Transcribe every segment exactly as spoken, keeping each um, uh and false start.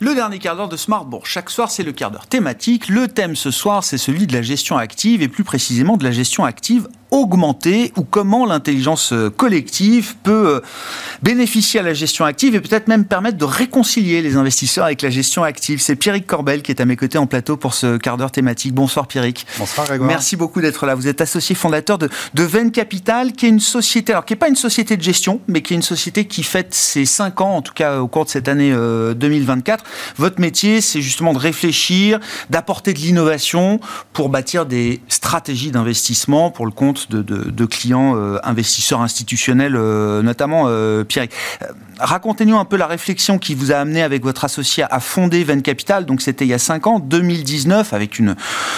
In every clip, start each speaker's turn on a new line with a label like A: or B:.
A: Le dernier quart d'heure de Smart Bourse. Chaque soir, c'est le quart d'heure thématique. Le thème ce soir, c'est celui de la gestion active et plus précisément de la gestion active augmentée ou comment l'intelligence collective peut bénéficier à la gestion active et peut-être même permettre de réconcilier les investisseurs avec la gestion active. C'est Pierrick Corbel qui est à mes côtés en plateau pour ce quart d'heure thématique. Bonsoir Pierrick.
B: Bonsoir Grégoire.
A: Merci beaucoup d'être là. Vous êtes associé fondateur de, de Venn Capital, qui est une société, alors qui n'est pas une société de gestion, mais qui est une société qui fête ses cinq ans, en tout cas au cours de cette année euh, deux mille vingt-quatre. Votre métier, c'est justement de réfléchir, d'apporter de l'innovation pour bâtir des stratégies d'investissement pour le compte de, de, de clients euh, investisseurs institutionnels, euh, notamment euh, Pierrick. Euh, racontez-nous un peu la réflexion qui vous a amené avec votre associé à fonder Venn Capital. Donc c'était il y a cinq ans, deux mille dix-neuf, avec une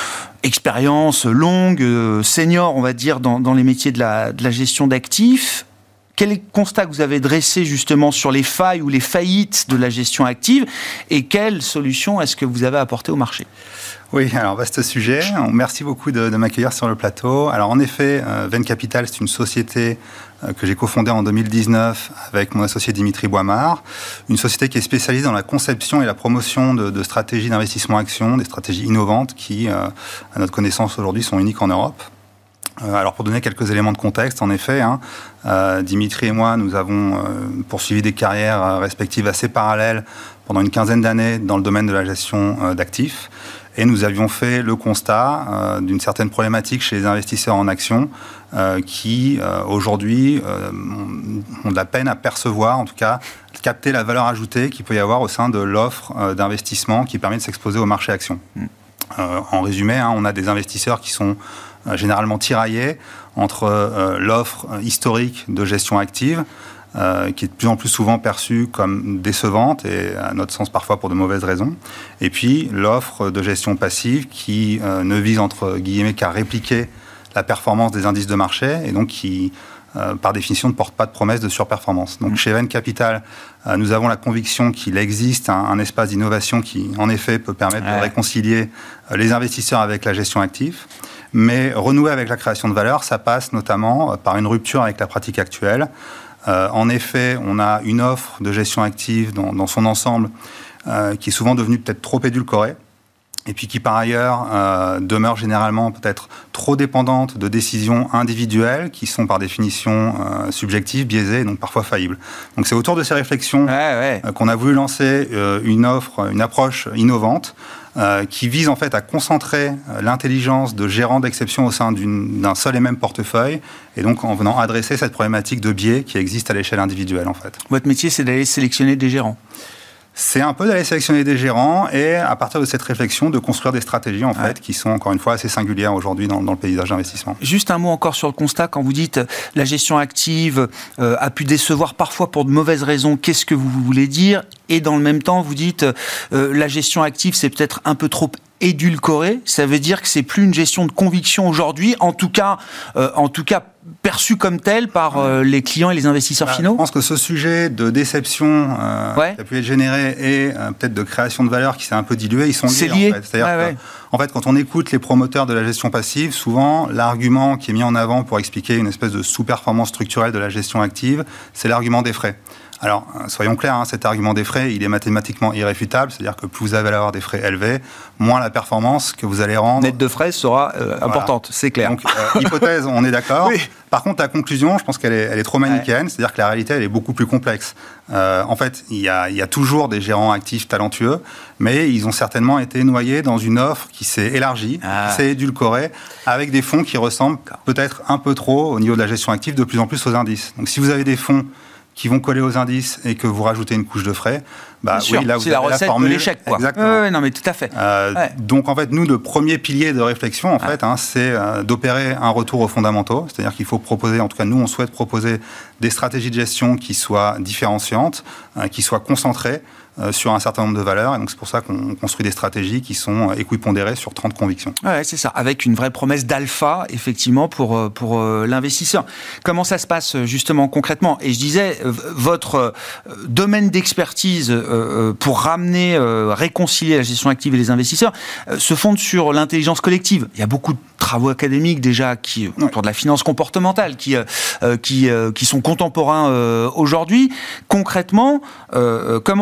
A: expérience longue, euh, senior, on va dire, dans, dans les métiers de la, de la gestion d'actifs. Quel est le constat que vous avez dressé justement sur les failles ou les faillites de la gestion active et quelles solutions est-ce que vous avez apportées au marché ?
B: Oui, alors vaste sujet. Merci beaucoup de, de m'accueillir sur le plateau. Alors en effet, euh, Venn Capital, c'est une société euh, que j'ai cofondée en deux mille dix-neuf avec mon associé Dimitri Boimard. Une société qui est spécialisée dans la conception et la promotion de, de stratégies d'investissement action, des stratégies innovantes qui, euh, à notre connaissance aujourd'hui, sont uniques en Europe. Alors pour donner quelques éléments de contexte, en effet, hein, euh, Dimitri et moi, nous avons euh, poursuivi des carrières euh, respectives assez parallèles pendant une quinzaine d'années dans le domaine de la gestion euh, d'actifs. Et nous avions fait le constat euh, d'une certaine problématique chez les investisseurs en actions euh, qui, euh, aujourd'hui, euh, ont de la peine à percevoir, en tout cas, capter la valeur ajoutée qu'il peut y avoir au sein de l'offre euh, d'investissement qui permet de s'exposer au marché actions. Mmh. Euh, en résumé, hein, on a des investisseurs qui sont généralement tiraillés entre euh, l'offre historique de gestion active, euh, qui est de plus en plus souvent perçue comme décevante, et à notre sens parfois pour de mauvaises raisons, et puis l'offre de gestion passive qui euh, ne vise entre guillemets qu'à répliquer la performance des indices de marché, et donc qui, euh, par définition, ne porte pas de promesse de surperformance. Donc mmh. chez Venn Capital, euh, nous avons la conviction qu'il existe un, un espace d'innovation qui, en effet, peut permettre ouais. de réconcilier euh, les investisseurs avec la gestion active. Mais renouer avec la création de valeur, ça passe notamment par une rupture avec la pratique actuelle. Euh, en effet, on a une offre de gestion active dans, dans son ensemble euh, qui est souvent devenue peut-être trop édulcorée et puis qui, par ailleurs, euh, demeure généralement peut-être trop dépendante de décisions individuelles qui sont, par définition, euh, subjectives, biaisées et donc parfois faillibles. Donc c'est autour de ces réflexions ouais, ouais. Euh, qu'on a voulu lancer euh, une offre, une approche innovante Euh, qui vise en fait à concentrer euh, l'intelligence de gérants d'exception au sein d'une, d'un seul et même portefeuille, et donc en venant adresser cette problématique de biais qui existe à l'échelle individuelle en fait.
A: Votre métier, c'est d'aller sélectionner des gérants ?
B: C'est un peu d'aller sélectionner des gérants et, à partir de cette réflexion, de construire des stratégies, en fait, ouais. qui sont, encore une fois, assez singulières aujourd'hui dans, dans le paysage d'investissement.
A: Juste un mot encore sur le constat. Quand vous dites la gestion active euh, a pu décevoir parfois pour de mauvaises raisons, qu'est-ce que vous voulez dire ? Et dans le même temps, vous dites euh, la gestion active, c'est peut-être un peu trop édulcoré. Ça veut dire que c'est plus une gestion de conviction aujourd'hui, en tout cas, euh, en tout cas perçue comme telle par euh, les clients et les investisseurs bah, finaux.
B: Je pense que ce sujet de déception euh, ouais. qui a pu être généré et euh, peut-être de création de valeur qui s'est un peu dilué, ils sont liés.
A: C'est lié.
B: En fait. C'est-à-dire
A: ah,
B: que,
A: ouais.
B: en fait, quand on écoute les promoteurs de la gestion passive, souvent l'argument qui est mis en avant pour expliquer une espèce de sous-performance structurelle de la gestion active, c'est l'argument des frais. Alors, soyons clairs, hein, cet argument des frais, il est mathématiquement irréfutable, c'est-à-dire que plus vous allez avoir des frais élevés, moins la performance que vous allez rendre...
A: Nette de frais sera euh, voilà. importante, c'est clair.
B: Donc, euh, hypothèse, on est d'accord.
A: Oui.
B: Par contre, la conclusion, je pense qu'elle est, elle est trop manichéenne, ouais. c'est-à-dire que la réalité, elle est beaucoup plus complexe. Euh, en fait, il y a, il y a toujours des gérants actifs talentueux, mais ils ont certainement été noyés dans une offre qui s'est élargie, ah. qui s'est édulcorée, avec des fonds qui ressemblent peut-être un peu trop, au niveau de la gestion active, de plus en plus aux indices. Donc, si vous avez des fonds qui vont coller aux indices et que vous rajoutez une couche de frais, bah
A: sûr,
B: oui, là vous
A: c'est
B: avez
A: la recette
B: la formule.
A: De l'échec, quoi.
B: Exactement.
A: Ouais, ouais, non, mais tout à fait.
B: Euh,
A: ouais.
B: Donc en fait, nous, le premier pilier de réflexion, en ouais. fait, hein, c'est euh, d'opérer un retour aux fondamentaux. C'est-à-dire qu'il faut proposer, en tout cas, nous, on souhaite proposer des stratégies de gestion qui soient différenciantes, euh, qui soient concentrées euh, sur un certain nombre de valeurs. Et donc c'est pour ça qu'on construit des stratégies qui sont équipondérées sur trente convictions.
A: Ouais, c'est ça, avec une vraie promesse d'alpha, effectivement, pour, pour euh, l'investisseur. Comment ça se passe justement concrètement ? Et je disais, euh, votre euh, domaine d'expertise euh, pour ramener, euh, réconcilier la gestion active et les investisseurs euh, se fonde sur l'intelligence collective. Il y a beaucoup de travaux académiques déjà qui, ouais. autour de la finance comportementale qui, euh, qui, euh, qui sont contemporains euh, aujourd'hui. Concrètement, euh, comment on passe de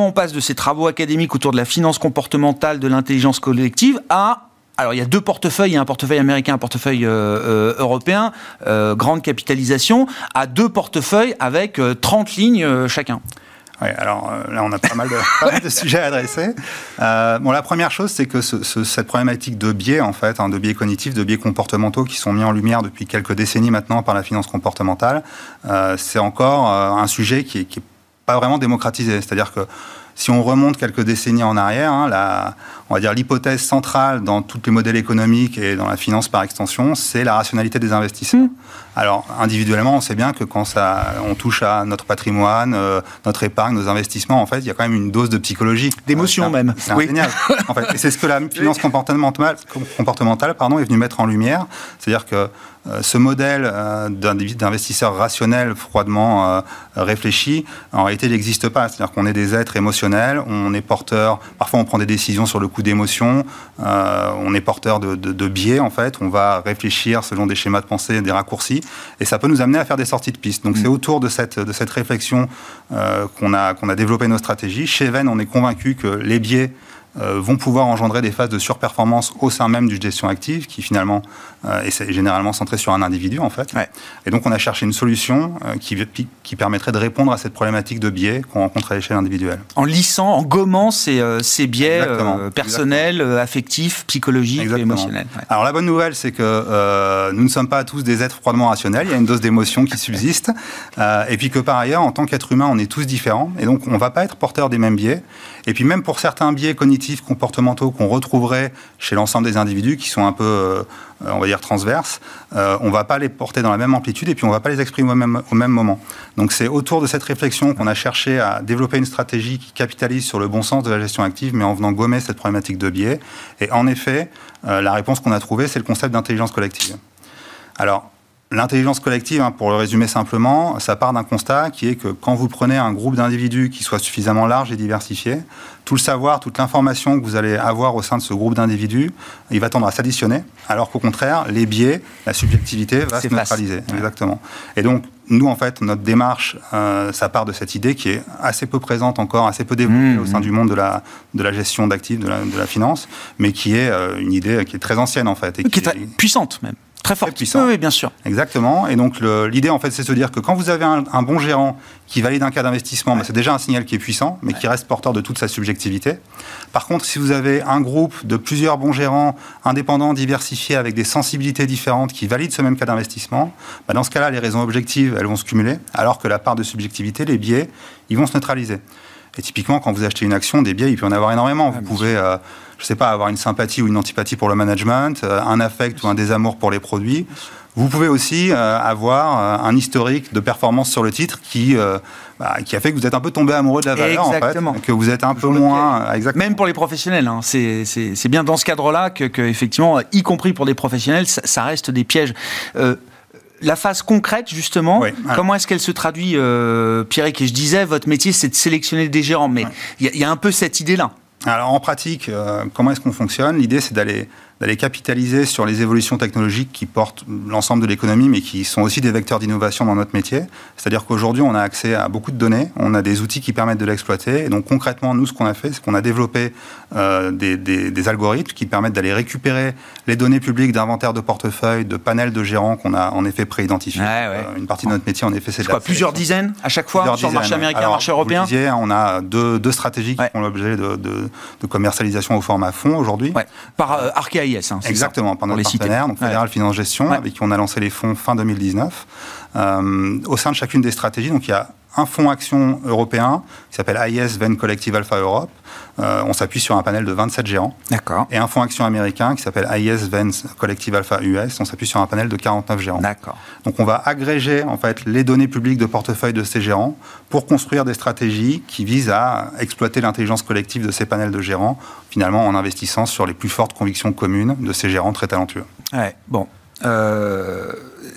A: ses travaux académiques autour de la finance comportementale, de l'intelligence collective, à... Alors, il y a deux portefeuilles, il y a un portefeuille américain, un portefeuille euh, euh, européen, euh, grande capitalisation, à deux portefeuilles avec euh, trente lignes euh, chacun.
B: Oui, alors euh, là, on a pas mal de, pas mal de sujets à adresser. Euh, bon, la première chose, c'est que ce, ce, cette problématique de biais, en fait, hein, de biais cognitifs, de biais comportementaux qui sont mis en lumière depuis quelques décennies maintenant par la finance comportementale, euh, c'est encore euh, un sujet qui est, qui est pas vraiment démocratisé. C'est-à-dire que si on remonte quelques décennies en arrière, hein, la, on va dire l'hypothèse centrale dans tous les modèles économiques et dans la finance par extension, c'est la rationalité des investisseurs. Mmh. Alors, individuellement, on sait bien que quand ça, on touche à notre patrimoine, euh, notre épargne, nos investissements, en fait, il y a quand même une dose de psychologie.
A: D'émotion,
B: euh,
A: même.
B: C'est
A: oui.
B: génial. En fait. Et c'est ce que la finance comportementale, comportementale pardon, est venue mettre en lumière. C'est-à-dire que euh, ce modèle euh, d'investisseur rationnel, froidement euh, réfléchi, en réalité, il n'existe pas. C'est-à-dire qu'on est des êtres émotionnels, on est porteur, parfois on prend des décisions sur le coup d'émotion, euh, on est porteur de, de, de biais, en fait, on va réfléchir selon des schémas de pensée, des raccourcis, et ça peut nous amener à faire des sorties de piste. Donc mmh. c'est autour de cette, de cette réflexion euh, qu'on a, qu'on a développé nos stratégies. Chez Venn, on est convaincu que les biais Euh, vont pouvoir engendrer des phases de surperformance au sein même d'une gestion active qui finalement euh, est généralement centrée sur un individu en fait. Ouais. Et donc on a cherché une solution euh, qui, qui permettrait de répondre à cette problématique de biais qu'on rencontre à l'échelle individuelle.
A: En lissant, en gommant ces, euh, ces biais euh, personnels, Exactement. affectifs, psychologiques Exactement. et émotionnels. Ouais.
B: Alors la bonne nouvelle c'est que euh, nous ne sommes pas tous des êtres froidement rationnels, il y a une dose d'émotion qui subsiste euh, et puis que par ailleurs en tant qu'être humain on est tous différents et donc on ne va pas être porteur des mêmes biais et puis même pour certains biais cognitifs comportementaux qu'on retrouverait chez l'ensemble des individus qui sont un peu, euh, on va dire, transverses, euh, on ne va pas les porter dans la même amplitude et puis on ne va pas les exprimer au même, au même moment. Donc c'est autour de cette réflexion qu'on a cherché à développer une stratégie qui capitalise sur le bon sens de la gestion active, mais en venant gommer cette problématique de biais. Et en effet, euh, la réponse qu'on a trouvée, c'est le concept d'intelligence collective. Alors, l'intelligence collective, hein, pour le résumer simplement, ça part d'un constat qui est que quand vous prenez un groupe d'individus qui soit suffisamment large et diversifié, tout le savoir, toute l'information que vous allez avoir au sein de ce groupe d'individus, il va tendre à s'additionner, alors qu'au contraire, les biais, la subjectivité va se neutraliser. Ouais. Exactement. Et donc, nous, en fait, notre démarche, euh, ça part de cette idée qui est assez peu présente encore, assez peu développée mmh, au sein mmh. du monde de la, de la gestion d'actifs, de la, de la finance, mais qui est euh, une idée qui est très ancienne, en fait. Et
A: qui,
B: qui
A: est très est, puissante, même. Très fort,
B: puissant.
A: Oui, bien sûr.
B: Exactement. Et donc, le, l'idée, en fait, c'est de se dire que quand vous avez un, un bon gérant qui valide un cas d'investissement, ouais. bah, c'est déjà un signal qui est puissant, mais ouais. qui reste porteur de toute sa subjectivité. Par contre, si vous avez un groupe de plusieurs bons gérants indépendants, diversifiés, avec des sensibilités différentes, qui valident ce même cas d'investissement, bah, dans ce cas-là, les raisons objectives, elles vont se cumuler, alors que la part de subjectivité, les biais, ils vont se neutraliser. Et typiquement, quand vous achetez une action, des biais, il peut y en avoir énormément. Vous ah, pouvez, euh, je ne sais pas, avoir une sympathie ou une antipathie pour le management, euh, un affect ou un désamour pour les produits. Vous pouvez aussi euh, avoir euh, un historique de performance sur le titre qui, euh, bah, qui a fait que vous êtes un peu tombé amoureux de la valeur, exactement. En fait, que vous êtes un peu moins...
A: Exactement. Même pour les professionnels, hein, c'est, c'est, c'est bien dans ce cadre-là que, que, effectivement, y compris pour des professionnels, ça, ça reste des pièges. Euh, La phase concrète, justement, oui, ouais. comment est-ce qu'elle se traduit, euh, Pierrick ? Et je disais, votre métier, c'est de sélectionner des gérants, mais il ouais. y, y a un peu cette idée-là.
B: Alors, en pratique, euh, comment est-ce qu'on fonctionne ? L'idée, c'est d'aller, d'aller capitaliser sur les évolutions technologiques qui portent l'ensemble de l'économie, mais qui sont aussi des vecteurs d'innovation dans notre métier. C'est-à-dire qu'aujourd'hui, on a accès à beaucoup de données, on a des outils qui permettent de l'exploiter. Et donc, concrètement, nous, ce qu'on a fait, c'est qu'on a développé euh, des, des, des algorithmes qui permettent d'aller récupérer les données publiques d'inventaire de portefeuille, de panels de gérants qu'on a en effet pré-identifiés. Ouais, ouais. Euh, une partie de notre métier, en effet, c'est, c'est de
A: quoi, plusieurs dizaines à chaque fois plusieurs sur dizaines. Le marché américain,
B: Alors,
A: marché européen.
B: Vous le disiez, on a deux, deux stratégies qui ouais. font l'objet de, de, de commercialisation au format fonds aujourd'hui.
A: Ouais. Par euh, Arkéa I S. Hein,
B: Exactement,
A: ça,
B: par notre partenaire, donc Fédéral ouais. Finance Gestion, ouais. avec qui on a lancé les fonds fin deux mille dix-neuf. Euh, au sein de chacune des stratégies, donc il y a un fonds action européen qui s'appelle I S Venn Collective Alpha Europe. Euh, on s'appuie sur un panel de vingt-sept gérants.
A: D'accord.
B: Et un fonds action américain qui s'appelle I S Venn Collective Alpha U S. On s'appuie sur un panel de quarante-neuf gérants.
A: D'accord.
B: Donc on va agréger en fait les données publiques de portefeuille de ces gérants pour construire des stratégies qui visent à exploiter l'intelligence collective de ces panels de gérants, finalement en investissant sur les plus fortes convictions communes de ces gérants très talentueux.
A: Ouais. Bon. Euh...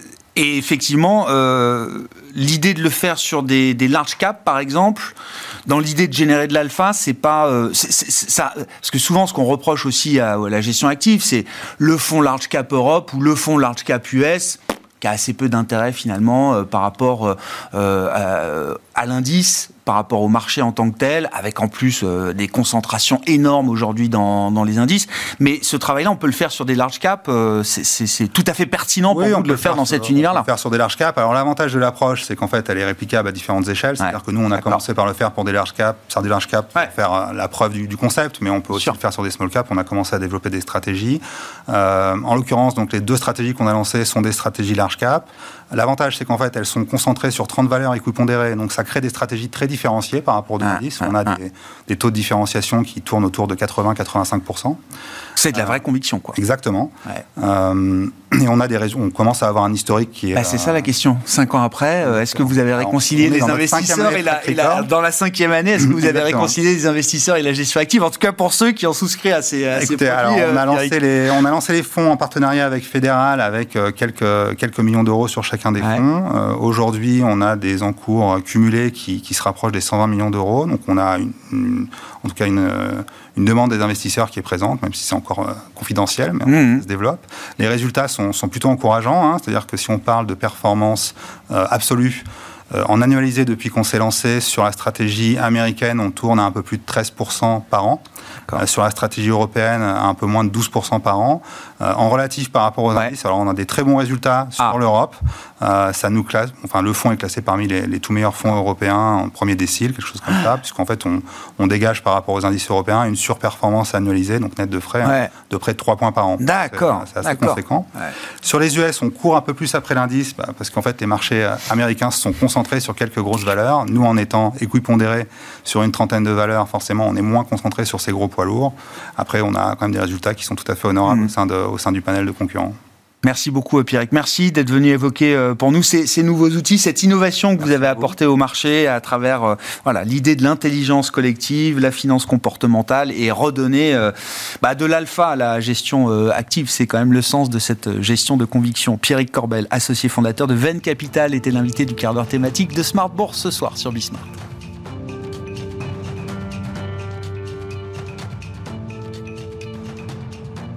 A: Et effectivement, euh, l'idée de le faire sur des, des large caps, par exemple, dans l'idée de générer de l'alpha, c'est pas... Euh, c'est, c'est, c'est ça, parce que souvent, ce qu'on reproche aussi à, à la gestion active, c'est le fonds large cap Europe ou le fonds large cap U S, qui a assez peu d'intérêt finalement euh, par rapport euh, à, à l'indice, par rapport au marché en tant que tel, avec en plus euh, des concentrations énormes aujourd'hui dans, dans les indices. Mais ce travail-là, on peut le faire sur des large caps. Euh, c'est, c'est, c'est tout à fait pertinent pour
B: oui,
A: vous
B: on
A: de le faire dans
B: sur,
A: cet univers-là.
B: On peut le faire sur des large caps. Alors l'avantage de l'approche, c'est qu'en fait, elle est réplicable à différentes échelles. C'est-à-dire ouais, que nous, on a d'accord. commencé par le faire pour des large caps, sur des large caps, ouais. pour faire euh, la preuve du, du concept, mais on peut aussi Sûr. le faire sur des small caps. On a commencé à développer des stratégies. Euh, en l'occurrence, donc les deux stratégies qu'on a lancées sont des stratégies large cap. L'avantage, c'est qu'en fait, elles sont concentrées sur trente valeurs équipondérées, donc ça crée des stratégies très différenciées par rapport aux ah, indices. Ah, on a ah. des, des taux de différenciation qui tournent autour de quatre-vingts à quatre-vingt-cinq pour cent.
A: C'est de la vraie euh, conviction, quoi.
B: Exactement. Ouais. Euh, et on a des raisons, on commence à avoir un historique qui est...
A: Bah, c'est euh, ça la question. Cinq ans après, euh, est-ce que vous avez réconcilié les investisseurs et la, et la, dans la cinquième année, est-ce que vous avez réconcilié les investisseurs et la gestion active? En tout cas, pour ceux qui ont souscrit à ces, à
B: Écoutez,
A: ces produits.
B: Alors, on, a
A: euh,
B: lancé les, on a lancé les fonds en partenariat avec Fédéral, avec euh, quelques, quelques millions d'euros sur chacun des ouais. fonds. Euh, aujourd'hui, on a des encours cumulés qui, qui se rapprochent des cent vingt millions d'euros. Donc, on a une, une, en tout cas une, une demande des investisseurs qui est présente, même si c'est encore euh, confidentiel, mais mmh. ça se développe. Les résultats sont, sont plutôt encourageants. Hein, c'est-à-dire que si on parle de performance euh, absolue, euh, en annualisé depuis qu'on s'est lancé sur la stratégie américaine, on tourne à un peu plus de treize pour cent par an. Euh, sur la stratégie européenne, à un peu moins de douze pour cent par an. Euh, en relatif par rapport aux ouais. indices, alors on a des très bons résultats sur ah. l'Europe. Euh, ça nous classe, enfin le fonds est classé parmi les, les tout meilleurs fonds européens en premier décile, quelque chose comme ça, puisqu'en fait on, on dégage par rapport aux indices européens une surperformance annualisée, donc net de frais, ouais. hein, de près de trois points par an.
A: D'accord.
B: C'est, c'est assez
A: D'accord.
B: conséquent.
A: Ouais.
B: Sur les U S, on court un peu plus après l'indice, bah, parce qu'en fait les marchés américains se sont concentrés sur quelques grosses valeurs. Nous, en étant équipondérés sur une trentaine de valeurs, forcément on est moins concentrés sur ces gros poids lourds. Après, on a quand même des résultats qui sont tout à fait honorables mmh. au sein de, au sein du panel de concurrents.
A: Merci beaucoup Pierrick, merci d'être venu évoquer pour nous ces, ces nouveaux outils, cette innovation que merci vous avez apportée au marché à travers euh, voilà, l'idée de l'intelligence collective, la finance comportementale et redonner euh, bah, de l'alpha à la gestion euh, active. C'est quand même le sens de cette gestion de conviction. Pierrick Corbel, associé fondateur de Venn Capital, était l'invité du quart d'heure thématique de Smart Bourse ce soir sur Bismart.